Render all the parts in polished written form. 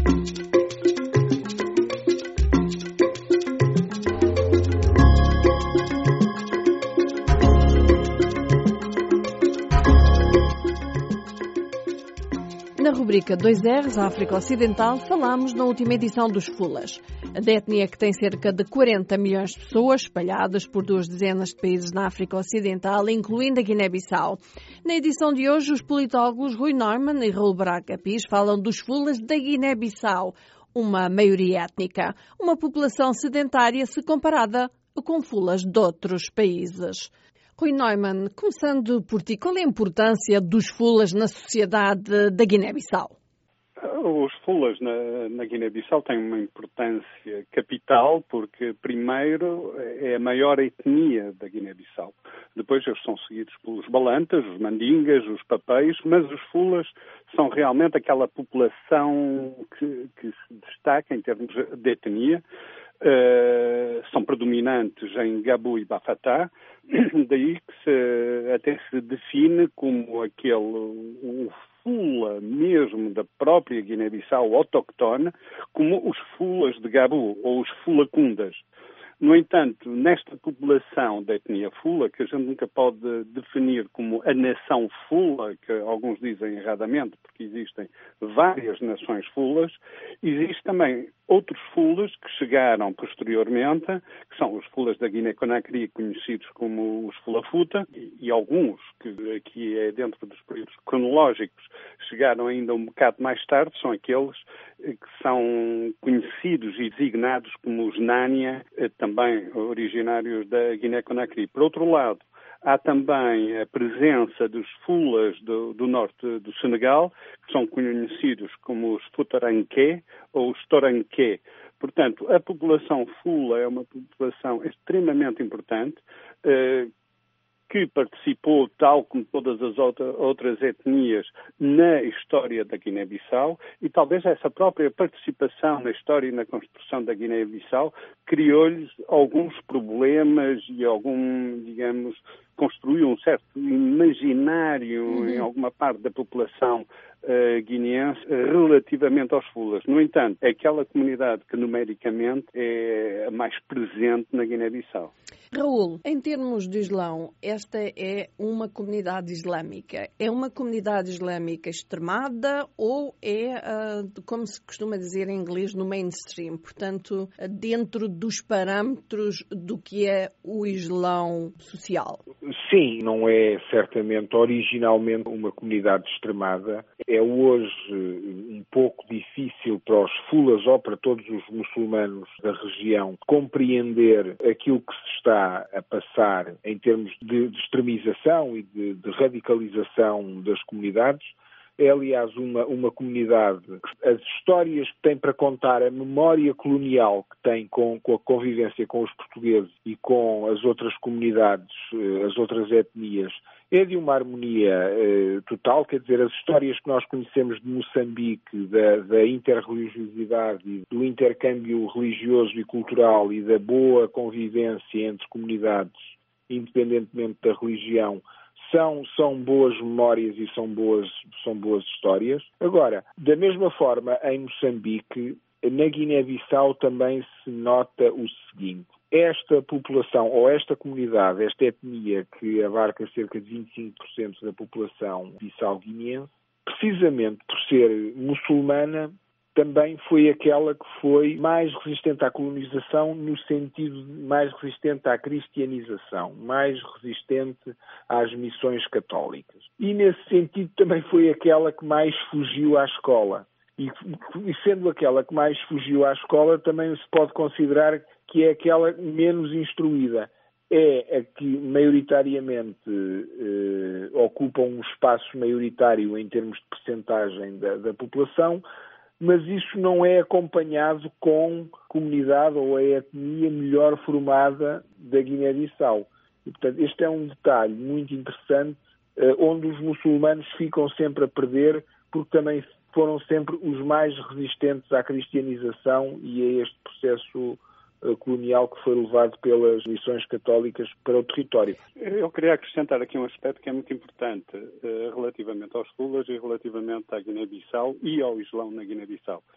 Na rubrica 2Rs, África Ocidental, falámos na última edição dos Fulas, da etnia que tem cerca de 40 milhões de pessoas espalhadas por 2 dezenas de países na África Ocidental, incluindo a Guiné-Bissau. Na edição de hoje, os politólogos Rui Neumann e Raul Braga Pires falam dos Fulas da Guiné-Bissau, uma maioria étnica, uma população sedentária se comparada com Fulas de outros países. Rui Neumann, começando por ti, qual é a importância dos Fulas na sociedade da Guiné-Bissau? Os Fulas na Guiné-Bissau têm uma importância capital porque, primeiro, é a maior etnia da Guiné-Bissau. Depois eles são seguidos pelos Balantas, os Mandingas, os Papéis, mas os Fulas são realmente aquela população que se destaca em termos de etnia. São predominantes em Gabu e Bafatá, daí que até se define como o Fula mesmo da própria Guiné-Bissau autóctone, como os Fulas de Gabu ou os Fulacundas. No entanto, nesta população da etnia Fula, que a gente nunca pode definir como a nação Fula, que alguns dizem erradamente, porque existem várias nações Fulas, existe também outros Fulas que chegaram posteriormente, que são os Fulas da Guiné-Conakry, conhecidos como os Fulafuta, e alguns, que aqui é dentro dos períodos cronológicos, chegaram ainda um bocado mais tarde, são aqueles que são conhecidos e designados como os Nania, também originários da Guiné-Conakry. Por outro lado, há também a presença dos Fulas do norte do Senegal, que são conhecidos como os Futaranqué ou os Toranqué. Portanto, a população Fula é uma população extremamente importante, que participou, tal como todas as outras etnias, na história da Guiné-Bissau, e talvez essa própria participação na história e na construção da Guiné-Bissau criou-lhes alguns problemas e construiu um certo imaginário em alguma parte da população guineense relativamente aos Fulas. No entanto, é aquela comunidade que numericamente é a mais presente na Guiné-Bissau. Raul, em termos de Islão, esta é uma comunidade islâmica. É uma comunidade islâmica extremada ou é, como se costuma dizer em inglês, no mainstream? Portanto, dentro dos parâmetros do que é o Islão social? Sim, não é certamente originalmente uma comunidade extremada. É hoje um pouco difícil para os Fulas ou para todos os muçulmanos da região compreender aquilo que se está a passar em termos de extremização e de radicalização das comunidades. É, aliás, uma comunidade que as histórias que tem para contar, a memória colonial que tem com a convivência com os portugueses e com as outras comunidades, as outras etnias, é de uma harmonia total. Quer dizer, as histórias que nós conhecemos de Moçambique, da interreligiosidade e do intercâmbio religioso e cultural e da boa convivência entre comunidades, independentemente da religião, são boas memórias e são boas histórias. Agora, da mesma forma, em Moçambique, na Guiné-Bissau também se nota o seguinte: esta população, ou esta comunidade, esta etnia que abarca cerca de 25% da população bissau-guineense, precisamente por ser muçulmana, também foi aquela que foi mais resistente à colonização, no sentido de mais resistente à cristianização, mais resistente às missões católicas. E, nesse sentido, também foi aquela que mais fugiu à escola. E sendo aquela que mais fugiu à escola, também se pode considerar que é aquela menos instruída. É a que maioritariamente ocupa um espaço maioritário em termos de percentagem da população, mas isso não é acompanhado com a comunidade ou a etnia melhor formada da Guiné-Bissau. E, portanto, este é um detalhe muito interessante, onde os muçulmanos ficam sempre a perder, porque também foram sempre os mais resistentes à cristianização e a este processo colonial que foi levado pelas missões católicas para o território. Eu queria acrescentar aqui um aspecto que é muito importante relativamente aos Fulas e relativamente à Guiné-Bissau e ao Islão na Guiné-Bissau. É que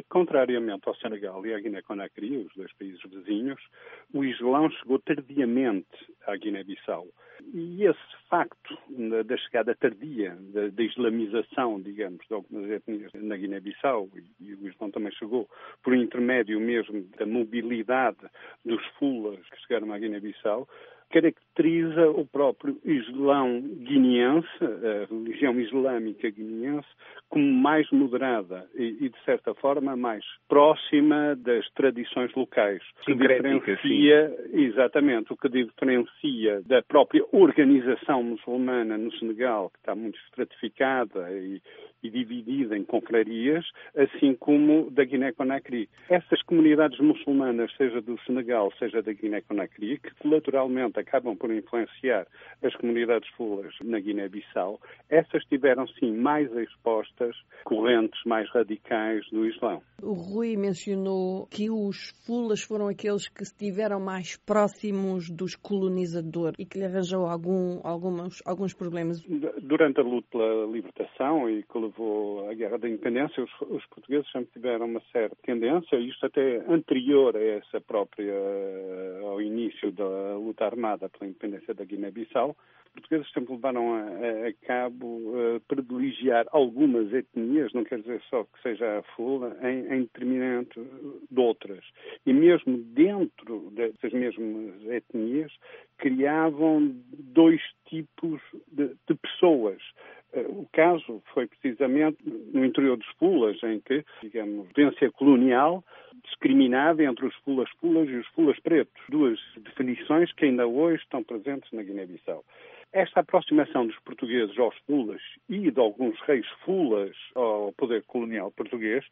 Contrariamente ao Senegal e à Guiné-Conakry, os dois países vizinhos, o Islão chegou tardiamente à Guiné-Bissau. E esse facto da chegada tardia, da islamização, digamos, de algumas etnias na Guiné-Bissau, e o Islão também chegou por intermédio mesmo da mobilidade dos fulas que chegaram à Guiné-Bissau, caracteriza o próprio Islão guineense, a religião islâmica guineense, como mais moderada e de certa forma, mais próxima das tradições locais. Exatamente, o que diferencia da própria organização muçulmana no Senegal, que está muito estratificada e dividida em confrarias, assim como da Guiné-Conakry. Essas comunidades muçulmanas, seja do Senegal, seja da Guiné-Conakry, que colateralmente acabam por influenciar as comunidades fulas na Guiné-Bissau, essas tiveram sim mais expostas correntes mais radicais do Islão. O Rui mencionou que os fulas foram aqueles que estiveram mais próximos dos colonizadores e que lhe arranjou alguns problemas. Durante a luta pela libertação e que levou à Guerra da Independência, os portugueses sempre tiveram uma certa tendência, isto até anterior a essa própria, ao início da luta armada pela independência da Guiné-Bissau, os portugueses sempre levaram a cabo privilegiar algumas etnias, não quer dizer só que seja a fula, em detrimento de outras. E mesmo dentro dessas mesmas etnias, criavam dois tipos de pessoas. O caso foi precisamente no interior dos fulas, em que, digamos, a potência colonial discriminava entre os fulas e os fulas pretos. Duas definições que ainda hoje estão presentes na Guiné-Bissau. Esta aproximação dos portugueses aos fulas e de alguns reis fulas ao poder colonial português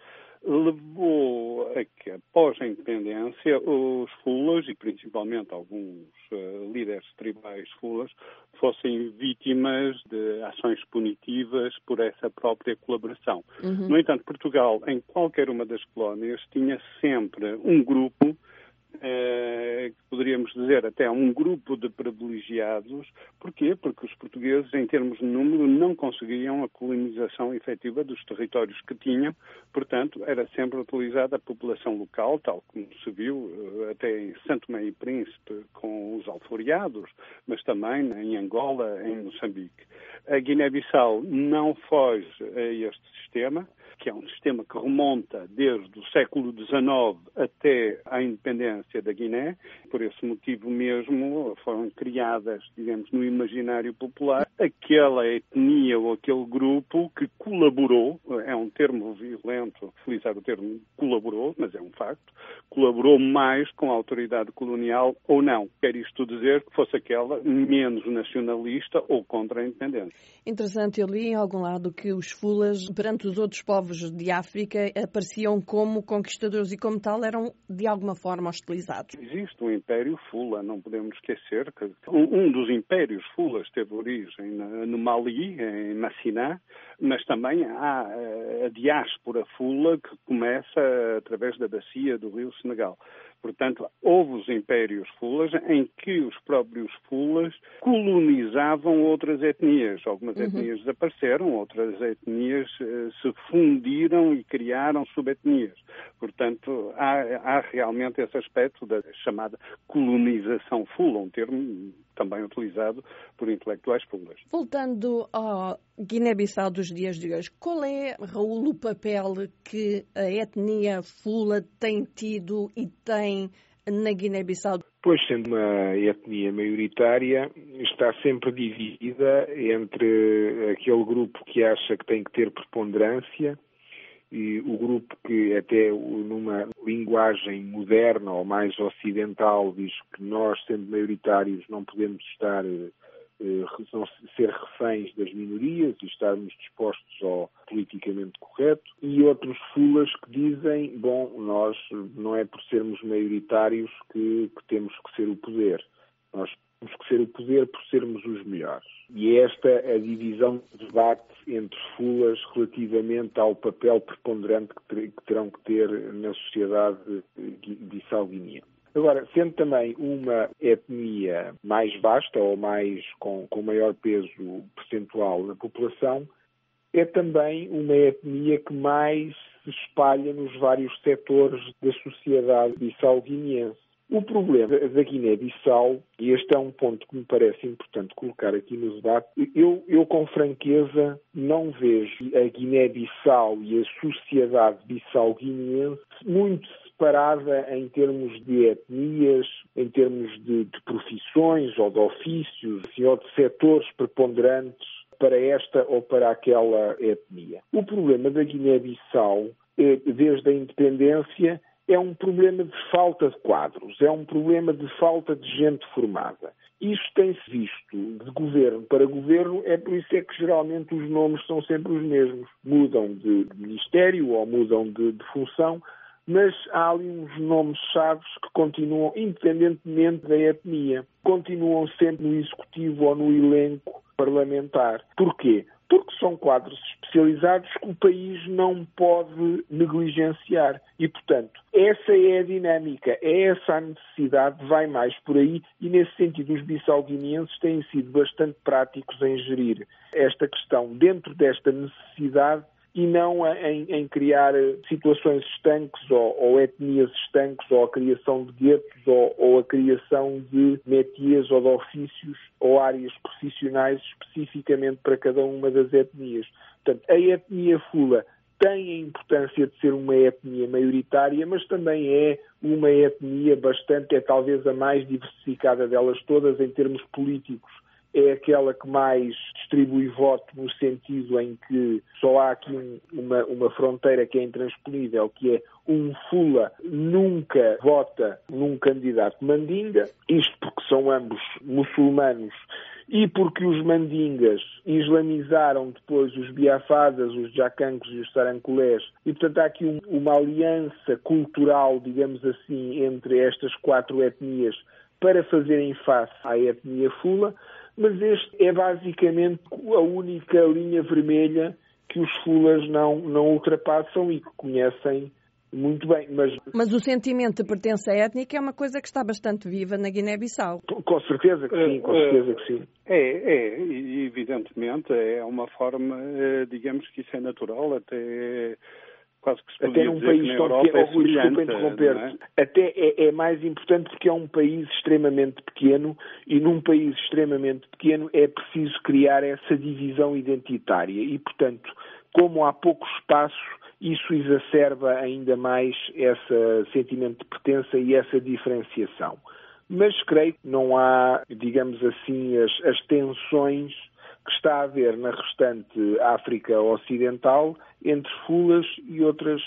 levou a que, após a independência, os fulas, e principalmente alguns líderes tribais fulas, fossem vítimas de ações punitivas por essa própria colaboração. No entanto, Portugal, em qualquer uma das colónias, tinha sempre um grupo, que poderíamos dizer até um grupo de privilegiados. Porquê? Porque os portugueses, em termos de número, não conseguiam a colonização efetiva dos territórios que tinham, portanto, era sempre utilizada a população local, tal como se viu até em Santo Tomé e Príncipe com os alforiados, mas também em Angola, em Moçambique. A Guiné-Bissau não foge a este sistema, que é um sistema que remonta desde o século XIX até à independência da Guiné. Por esse motivo mesmo foram criadas, digamos, no imaginário popular, aquela etnia ou aquele grupo que colaborou, é um termo violento utilizar o termo colaborou, mas é um facto, colaborou mais com a autoridade colonial ou não. Quer isto dizer que fosse aquela menos nacionalista ou contra a independência. Interessante, eu li em algum lado que os fulas, perante os outros povos de África, apareciam como conquistadores e, como tal, eram de alguma forma hostilizados. Existe um Império Fula, não podemos esquecer que um dos impérios fulas teve origem no Mali, em Massiná, mas também há a diáspora fula que começa através da bacia do rio Senegal. Portanto, houve os impérios fulas em que os próprios fulas colonizavam outras etnias. Algumas etnias desapareceram, outras etnias se fundiram e criaram subetnias. Portanto, há realmente esse aspecto da chamada colonização fula, um termo também utilizado por intelectuais fulas. Voltando ao Guiné-Bissau dos dias de hoje, qual é, Raul, o papel que a etnia fula tem tido e tem na Guiné-Bissau? Pois, sendo uma etnia maioritária, está sempre dividida entre aquele grupo que acha que tem que ter preponderância e o grupo que, até numa linguagem moderna ou mais ocidental, diz que nós, sendo maioritários, não podemos ser reféns das minorias e estarmos dispostos ao politicamente correto, e outros fulas que dizem, bom, nós não é por sermos maioritários que temos que ser o poder. Nós temos que ser o poder por sermos os melhores. E esta é a divisão de debate entre fulas relativamente ao papel preponderante que terão que ter na sociedade bissau-guineana. Agora, sendo também uma etnia mais vasta ou com maior peso percentual na população, é também uma etnia que mais se espalha nos vários setores da sociedade bissau-guineense. O problema da Guiné-Bissau, e este é um ponto que me parece importante colocar aqui no debate, eu com franqueza não vejo a Guiné-Bissau e a sociedade bissau-guineense muito separada em termos de etnias, em termos de profissões ou de ofícios, ou de setores preponderantes para esta ou para aquela etnia. O problema da Guiné-Bissau, desde a independência, é um problema de falta de quadros, é um problema de falta de gente formada. Isto tem-se visto de governo para governo, é por isso é que geralmente os nomes são sempre os mesmos. Mudam de ministério ou mudam de função, mas há ali uns nomes-chave que continuam, independentemente da etnia, continuam sempre no executivo ou no elenco parlamentar. Porquê? Porque são quadros especializados que o país não pode negligenciar. E, portanto, essa é a dinâmica, é essa a necessidade, vai mais por aí, e nesse sentido os bissau-guineenses têm sido bastante práticos em gerir esta questão dentro desta necessidade e não em criar situações estanques ou etnias estanques ou a criação de guetos ou a criação de métiers ou de ofícios ou áreas profissionais especificamente para cada uma das etnias. Portanto, a etnia fula tem a importância de ser uma etnia maioritária, mas também é uma etnia é talvez a mais diversificada delas todas em termos políticos. É aquela que mais distribui voto no sentido em que só há aqui uma fronteira que é intransponível, que é um fula nunca vota num candidato mandinga, isto porque são ambos muçulmanos e porque os mandingas islamizaram depois os biafadas, os jacangos e os sarancolés, e portanto há aqui uma aliança cultural, digamos assim, entre estas quatro etnias para fazerem face à etnia fula. Mas este é basicamente a única linha vermelha que os fulas não ultrapassam e que conhecem muito bem. Mas o sentimento de pertença étnica é uma coisa que está bastante viva na Guiné-Bissau. Com certeza que sim, com certeza que sim. E evidentemente é uma forma, digamos que isso é natural, até quase que se até num país tão pequeno, desculpa interromper-te, até é mais importante porque é um país extremamente pequeno e num país extremamente pequeno é preciso criar essa divisão identitária e, portanto, como há pouco espaço, isso exacerba ainda mais esse sentimento de pertença e essa diferenciação. Mas creio que não há, digamos assim, as tensões que está a haver na restante África Ocidental entre fulas e outras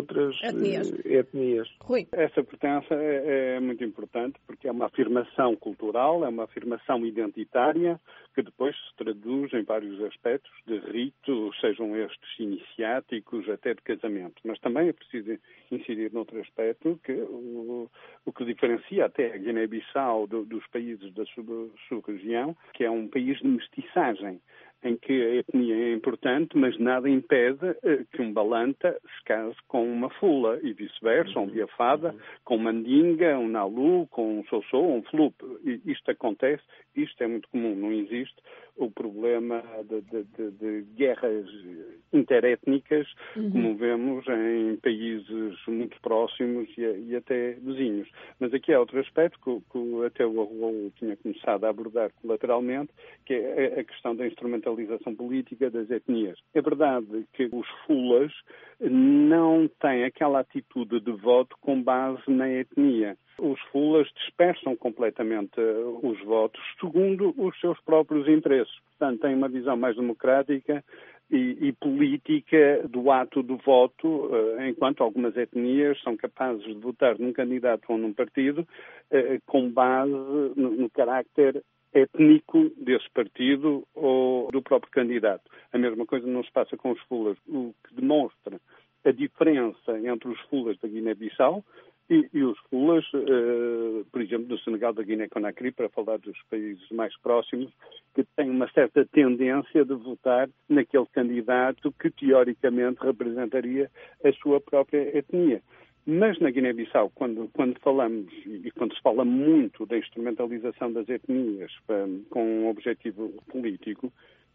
etnias. Rui. Essa pertença é muito importante porque é uma afirmação cultural, é uma afirmação identitária que depois se traduz em vários aspectos de rito, sejam estes iniciáticos até de casamento. Mas também é preciso incidir noutro aspecto que o que diferencia até a Guiné-Bissau dos países da sub-região, que é um país de mestiçagem, em que a etnia é importante, mas nada impede que um balanta se case com uma fula e vice-versa, um biafada, com um mandinga, um nalu, com um sossô, um flup. Isto acontece, isto é muito comum, não existe o problema de guerras interétnicas, como vemos em países muito próximos e até vizinhos. Mas aqui há outro aspecto que até o Arrolo tinha começado a abordar colateralmente, que é a questão da instrumentalização política das etnias. É verdade que os fulas não têm aquela atitude de voto com base na etnia. Os fulas dispersam completamente os votos segundo os seus próprios interesses. Portanto, têm uma visão mais democrática e política do ato do voto, enquanto algumas etnias são capazes de votar num candidato ou num partido com base no carácter étnico desse partido ou do próprio candidato. A mesma coisa não se passa com os fulas, o que demonstra a diferença entre os fulas da Guiné-Bissau e os fulas, por exemplo, do Senegal, da Guiné-Conakry, para falar dos países mais próximos, que têm uma certa tendência de votar naquele candidato que, teoricamente, representaria a sua própria etnia. Mas na Guiné-Bissau, quando falamos, e quando se fala muito da instrumentalização das etnias com um objetivo político,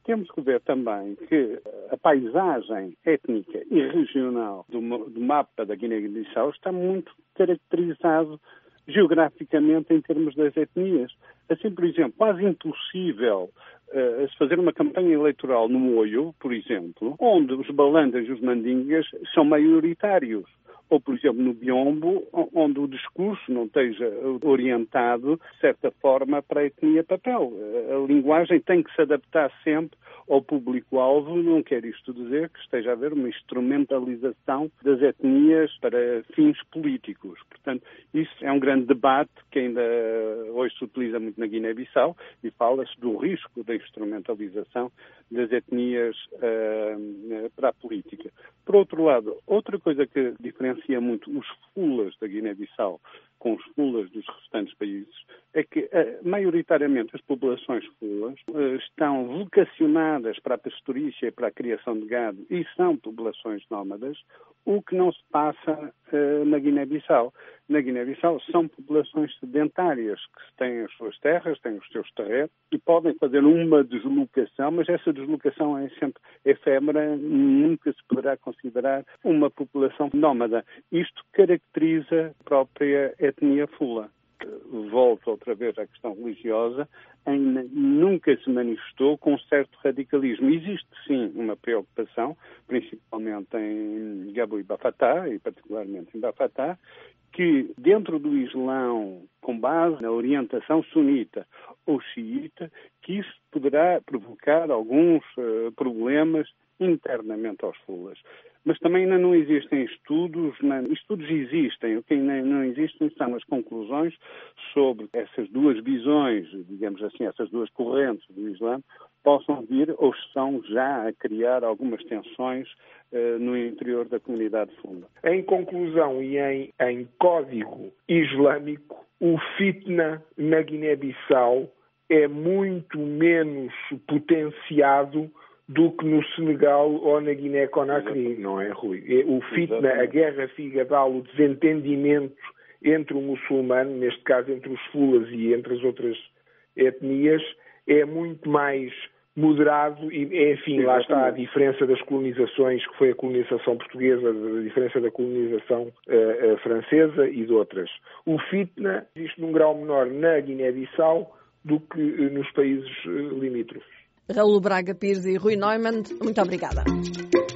Temos que ver também que a paisagem étnica e regional do mapa da Guiné-Bissau está muito caracterizado geograficamente em termos das etnias. Assim, por exemplo, quase impossível se fazer uma campanha eleitoral no Moio, por exemplo, onde os balandas e os mandingas são maioritários. Ou, por exemplo, no Biombo, onde o discurso não esteja orientado, de certa forma, para a etnia papel. A linguagem tem que se adaptar sempre ao público-alvo, não quer isto dizer que esteja a haver uma instrumentalização das etnias para fins políticos. Portanto, isso é um grande debate que ainda hoje se utiliza muito na Guiné-Bissau e fala-se do risco da instrumentalização das etnias para a política. Por outro lado, outra coisa que diferencia muito os fulas da Guiné-Bissau com os fulas dos restantes países é que, maioritariamente, as populações fulas estão vocacionadas para a pastorícia e para a criação de gado e são populações nómadas, o que não se passa na Guiné-Bissau. Na Guiné-Bissau são populações sedentárias que têm as suas terras, têm os seus terrenos e podem fazer uma deslocação, mas essa deslocação é sempre efêmera, nunca se poderá considerar uma população nómada. Isto caracteriza a própria etnia fula. Volto outra vez à questão religiosa, nunca se manifestou com certo radicalismo. Existe, sim, uma preocupação, principalmente em Gabu e Bafatá, e particularmente em Bafatá, que dentro do Islão, com base na orientação sunita ou xiita, que isso poderá provocar alguns problemas internamente aos fulas. Mas também ainda não existem estudos, estudos existem, o que ainda não existem são as conclusões sobre essas duas visões, digamos assim, essas duas correntes do Islã, possam vir ou estão já a criar algumas tensões no interior da comunidade fula. Em conclusão e em código islâmico, o fitna na Guiné-Bissau é muito menos potenciado do que no Senegal ou na Guiné-Conakry, não é, Rui? O fitna, a guerra figadal, o desentendimento entre o muçulmano, neste caso entre os fulas e entre as outras etnias, é muito mais moderado e, enfim, lá está a diferença das colonizações, que foi a colonização portuguesa, a diferença da colonização francesa e de outras. O fitna existe num grau menor na Guiné-Bissau do que nos países limítrofes. Raul Braga Pires e Rui Neumann, muito obrigada.